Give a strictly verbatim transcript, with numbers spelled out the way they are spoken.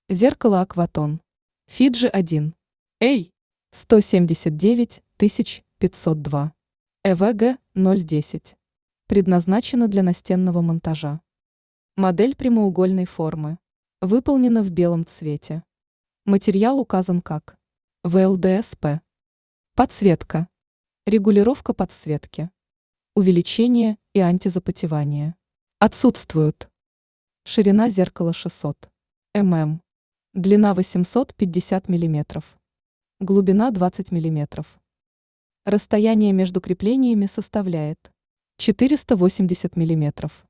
Зеркало Акватон. Фиджи один. Эй, сто семьдесят девять тысяч пятьсот два. Э В Г ноль десять. Предназначено для настенного монтажа. Модель прямоугольной формы. Выполнена в белом цвете. Материал указан как В Л Д С П. Подсветка. Регулировка подсветки. Увеличение и антизапотевание. Отсутствуют. Ширина зеркала шестьсот миллиметров. Длина восемьсот пятьдесят миллиметров. Глубина двадцать миллиметров. Расстояние между креплениями составляет четыреста восемьдесят миллиметров.